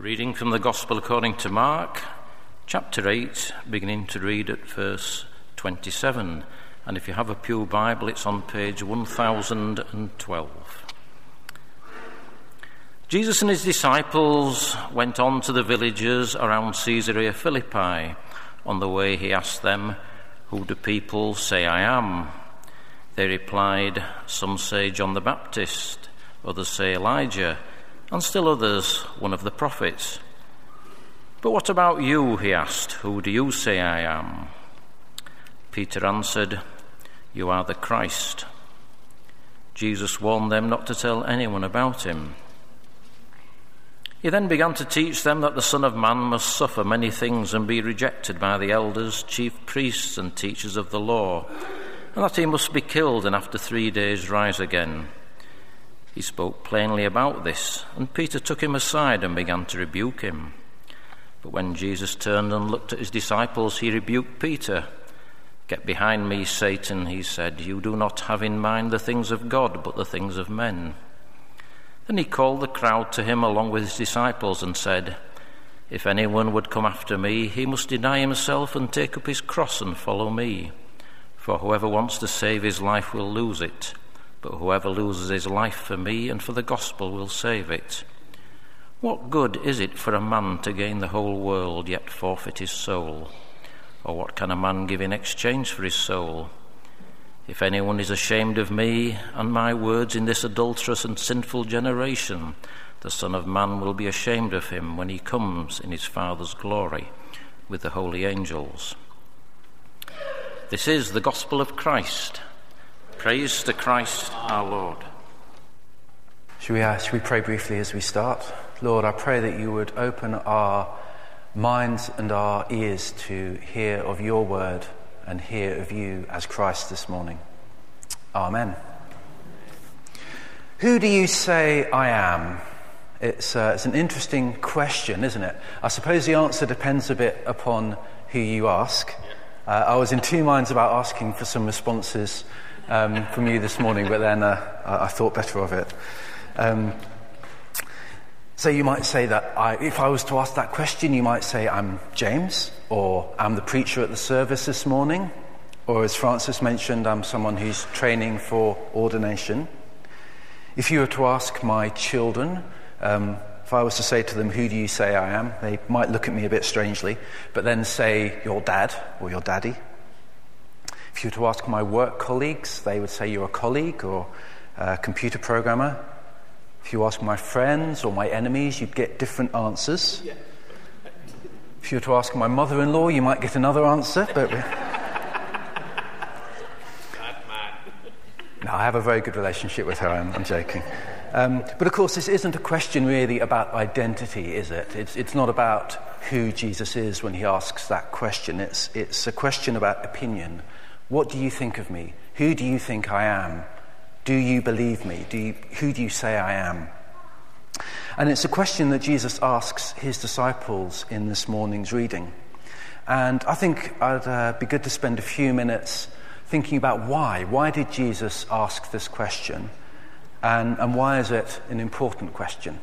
Reading from the Gospel according to Mark, chapter 8, beginning to read at verse 27. And if you have a Pew Bible, it's on page 1012. Jesus and his disciples went on to the villages around Caesarea Philippi. On the way he asked them, "Who do people say I am?" They replied, "Some say John the Baptist, others say Elijah, and still others, one of the prophets." "But what about you?" he asked. "Who do you say I am?" Peter answered, "You are the Christ." Jesus warned them not to tell anyone about him. He then began to teach them that the Son of Man must suffer many things and be rejected by the elders, chief priests and teachers of the law, and that he must be killed and after 3 days rise again. He spoke plainly about this, and Peter took him aside and began to rebuke him. But when Jesus turned and looked at his disciples, he rebuked Peter. "Get behind me, Satan," he said. "You do not have in mind the things of God, but the things of men." Then he called the crowd to him along with his disciples and said, "If anyone would come after me, he must deny himself and take up his cross and follow me. For whoever wants to save his life will lose it, but whoever loses his life for me and for the gospel will save it. What good is it for a man to gain the whole world yet forfeit his soul? Or what can a man give in exchange for his soul? If anyone is ashamed of me and my words in this adulterous and sinful generation, the Son of Man will be ashamed of him when he comes in his Father's glory with the holy angels." This is the gospel of Christ. Praise to Christ our Lord. Should we pray briefly as we start? Lord, I pray that you would open our minds and our ears to hear of your word and hear of you as Christ this morning. Amen. Who do you say I am? It's an interesting question, isn't it? I suppose the answer depends a bit upon who you ask. I was in two minds about asking for some responses from you this morning, but then I thought better of it. So you might say that if I was to ask that question, you might say I'm James, or I'm the preacher at the service this morning, or as Francis mentioned, I'm someone who's training for ordination. If you were to ask my children, if I was to say to them, "Who do you say I am?" they might look at me a bit strangely, but then say, "Your dad," or "Your daddy." If you were to ask my work colleagues, they would say, "You're a colleague," or a computer programmer. If you ask my friends or my enemies, you'd get different answers. Yeah. If you were to ask my mother-in-law, you might get another answer. But no, I have a very good relationship with her. I'm joking. But of course, this isn't a question really about identity, is it? It's not about who Jesus is when he asks that question. It's a question about opinion. What do you think of me? Who do you think I am? Do you believe me? Who do you say I am? And it's a question that Jesus asks his disciples in this morning's reading. And I think it'd be good to spend a few minutes thinking about why. Why did Jesus ask this question? And why is it an important question?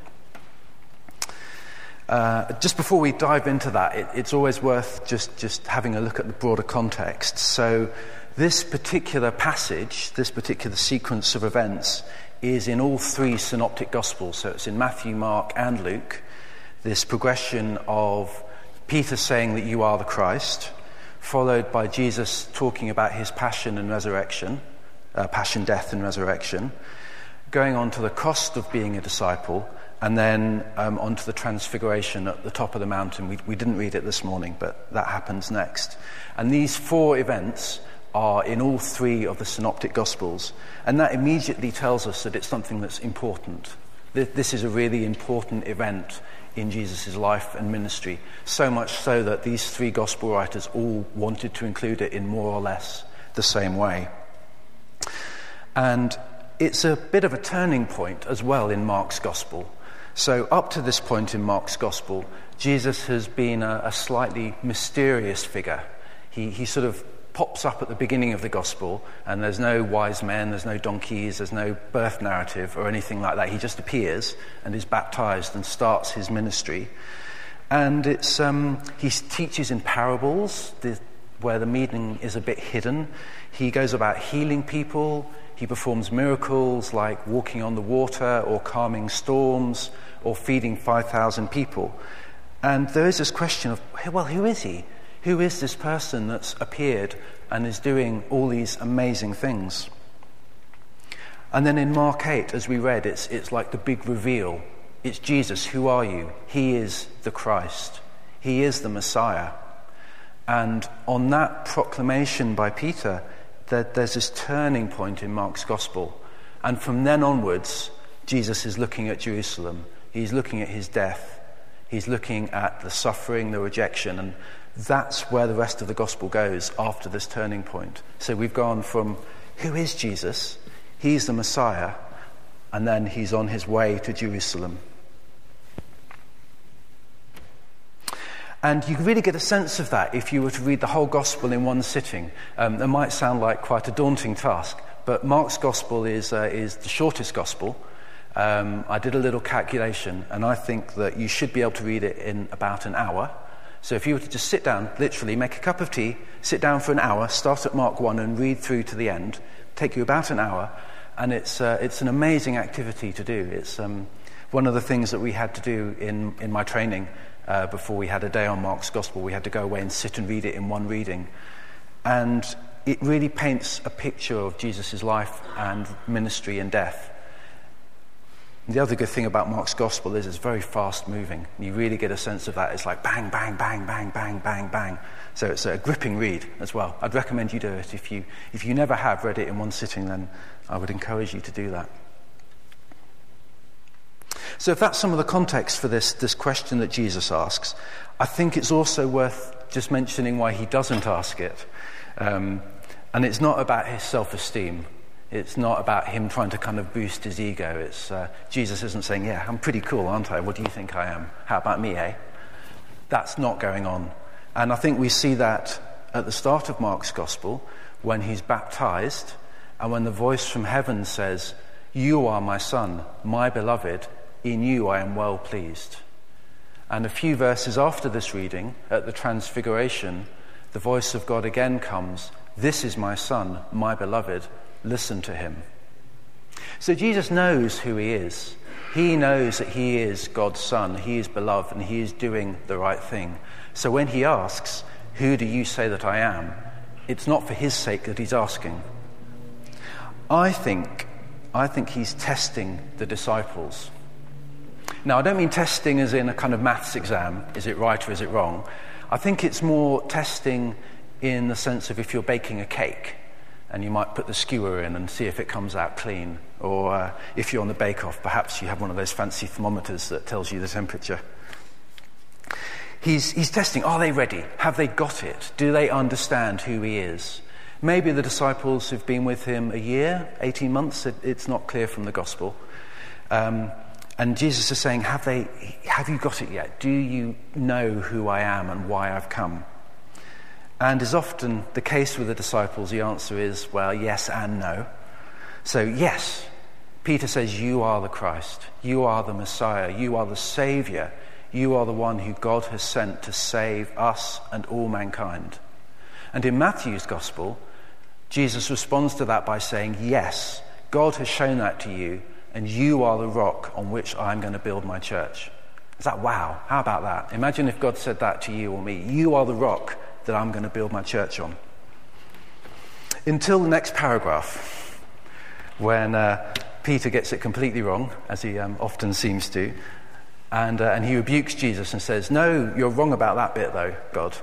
Just before we dive into that, it's always worth just having a look at the broader context. So this particular passage, this particular sequence of events, is in all three synoptic gospels. So it's in Matthew, Mark, and Luke. This progression of Peter saying that you are the Christ, followed by Jesus talking about his passion and resurrection, passion, death, and resurrection, going on to the cost of being a disciple, and then onto the transfiguration at the top of the mountain. We didn't read it this morning, but that happens next. And these four events are in all three of the synoptic gospels, and that immediately tells us that it's something that's important. This is a really important event in Jesus' life and ministry, so much so that these three gospel writers all wanted to include it in more or less the same way. And it's a bit of a turning point as well in Mark's gospel. So up to this point in Mark's gospel, Jesus has been a slightly mysterious figure. He sort of pops up at the beginning of the gospel, and there's no wise men, there's no donkeys, there's no birth narrative or anything like that. He just appears and is baptized and starts his ministry. And it's he teaches in parables, where the meaning is a bit hidden. He goes about healing people. He performs miracles like walking on the water or calming storms or feeding 5,000 people. And there is this question of, well, who is he? Who is this person that's appeared and is doing all these amazing things? And then in Mark 8, as we read, it's like the big reveal. It's Jesus. Who are you? He is the Christ. He is the Messiah. And on that proclamation by Peter, there's this turning point in Mark's gospel. And from then onwards, Jesus is looking at Jerusalem. He's looking at his death. He's looking at the suffering, the rejection. And that's where the rest of the gospel goes after this turning point. So we've gone from, who is Jesus? He's the Messiah. And then he's on his way to Jerusalem. And you really get a sense of that if you were to read the whole gospel in one sitting. It might sound like quite a daunting task, but Mark's gospel is the shortest gospel. I did a little calculation, and I think that you should be able to read it in about an hour. So if you were to just sit down, literally make a cup of tea, sit down for an hour, start at Mark 1 and read through to the end, take you about an hour, and it's an amazing activity to do. It's one of the things that we had to do in my training. Before we had a day on Mark's Gospel, we had to go away and sit and read it in one reading. And it really paints a picture of Jesus' life and ministry and death. And the other good thing about Mark's Gospel is it's very fast moving. You really get a sense of that. It's like bang, bang, bang, bang, bang, bang, bang. So it's a gripping read as well. I'd recommend you do it. If you never have read it in one sitting, then I would encourage you to do that. So if that's some of the context for this question that Jesus asks, I think it's also worth just mentioning why he doesn't ask it. And it's not about his self-esteem. It's not about him trying to kind of boost his ego. It's Jesus isn't saying, yeah, I'm pretty cool, aren't I? What do you think I am? How about me, eh? That's not going on. And I think we see that at the start of Mark's Gospel when he's baptized and when the voice from heaven says, "You are my son, my beloved. In you I am well pleased." And a few verses after this reading, at the Transfiguration, the voice of God again comes, "This is my son, my beloved, listen to him." So Jesus knows who he is. He knows that he is God's son, he is beloved, and he is doing the right thing. So when he asks, "Who do you say that I am?" it's not for his sake that he's asking. I think he's testing the disciples. Now, I don't mean testing as in a kind of maths exam, is it right or is it wrong? I think it's more testing in the sense of if you're baking a cake and you might put the skewer in and see if it comes out clean. Or if you're on the bake-off, perhaps you have one of those fancy thermometers that tells you the temperature. He's testing, are they ready? Have they got it? Do they understand who he is? Maybe the disciples who've been with him a year, 18 months, it's not clear from the gospel. And Jesus is saying, have you got it yet? Do you know who I am and why I've come? And as often the case with the disciples, the answer is, well, yes and no. So yes, Peter says, you are the Christ. You are the Messiah. You are the Saviour. You are the one who God has sent to save us and all mankind. And in Matthew's Gospel, Jesus responds to that by saying, yes, God has shown that to you, and you are the rock on which I'm going to build my church. Is that wow? How about that? Imagine if God said that to you or me. You are the rock that I'm going to build my church on. Until the next paragraph, when Peter gets it completely wrong, as he often seems to, and he rebukes Jesus and says, no, you're wrong about that bit though, God.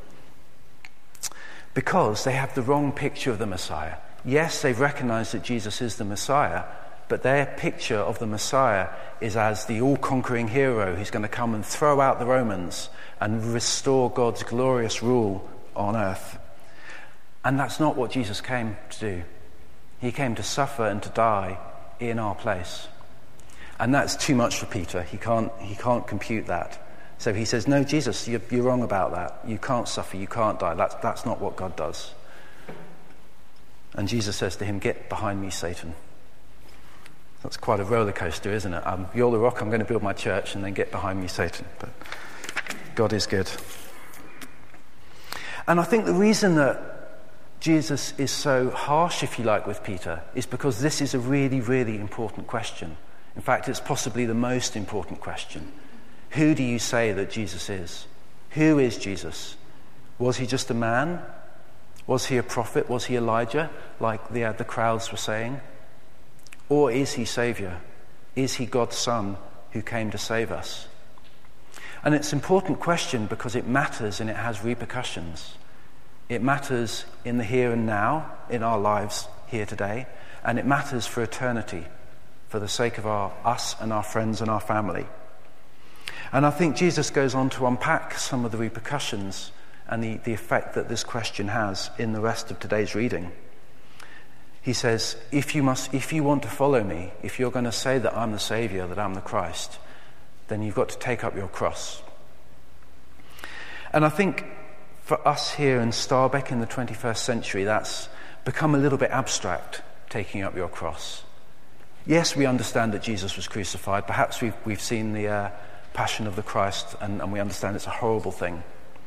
Because they have the wrong picture of the Messiah. Yes, they've recognized that Jesus is the Messiah, but their picture of the Messiah is as the all-conquering hero who's going to come and throw out the Romans and restore God's glorious rule on earth. And that's not what Jesus came to do. He came to suffer and to die in our place. And that's too much for Peter. He can't compute that. So he says, no, Jesus, you're wrong about that. You can't suffer, you can't die. That's not what God does. And Jesus says to him, "Get behind me, Satan." That's quite a roller coaster, isn't it? You're the rock, I'm going to build my church, and then get behind me, Satan. But God is good. And I think the reason that Jesus is so harsh, if you like, with Peter is because this is a really, really important question. In fact, it's possibly the most important question. Who do you say that Jesus is? Who is Jesus? Was he just a man? Was he a prophet? Was he Elijah, like the crowds were saying? Or is he Saviour? Is he God's Son who came to save us? And it's an important question because it matters and it has repercussions. It matters in the here and now, in our lives here today, and it matters for eternity, for the sake of us and our friends and our family. And I think Jesus goes on to unpack some of the repercussions and the effect that this question has in the rest of today's reading. He says, if you want to follow me, if you're going to say that I'm the Saviour, that I'm the Christ, then you've got to take up your cross. And I think for us here in Starbeck in the 21st century, that's become a little bit abstract, taking up your cross. Yes, we understand that Jesus was crucified. Perhaps we've seen the Passion of the Christ and we understand it's a horrible thing.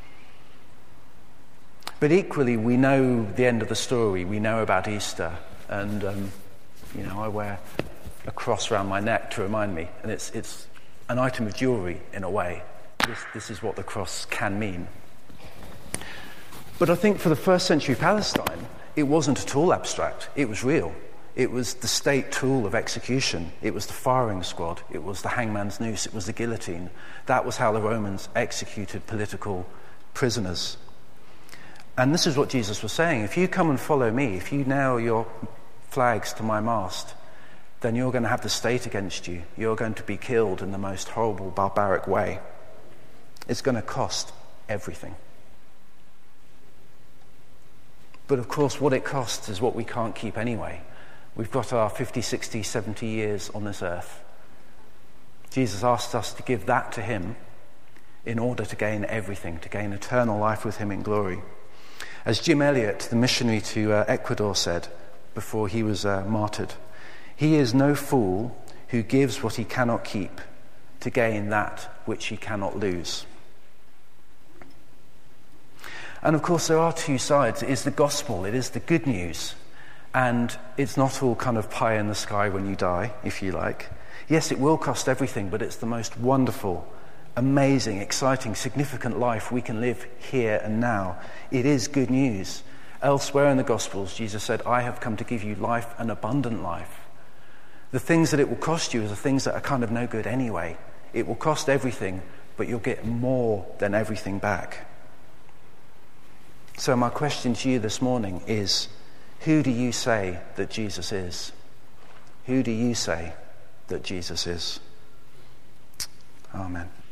But equally, we know the end of the story. We know about Easter. And, I wear a cross around my neck to remind me. And it's an item of jewellery in a way. This is what the cross can mean. But I think for the first century Palestine, it wasn't at all abstract. It was real. It was the state tool of execution. It was the firing squad. It was the hangman's noose. It was the guillotine. That was how the Romans executed political prisoners. And this is what Jesus was saying. If you come and follow me, if you nail your flags to my mast, then you're going to have the state against you. You're going to be killed in the most horrible, barbaric way. It's going to cost everything. But of course, what it costs is what we can't keep anyway. We've got our 50, 60, 70 years on this earth. Jesus asked us to give that to him in order to gain everything, to gain eternal life with him in glory. As Jim Elliot, the missionary to Ecuador, said before he was martyred, "He is no fool who gives what he cannot keep to gain that which he cannot lose." And of course there are two sides. It is the gospel, it is the good news. And it's not all kind of pie in the sky when you die, if you like. Yes, it will cost everything, but it's the most wonderful, amazing, exciting, significant life we can live here and now. It is good news. Elsewhere in the Gospels, Jesus said, "I have come to give you life, an abundant life." The things that it will cost you are the things that are kind of no good anyway. It will cost everything, but you'll get more than everything back. So my question to you this morning is, who do you say that Jesus is? Who do you say that Jesus is? Amen.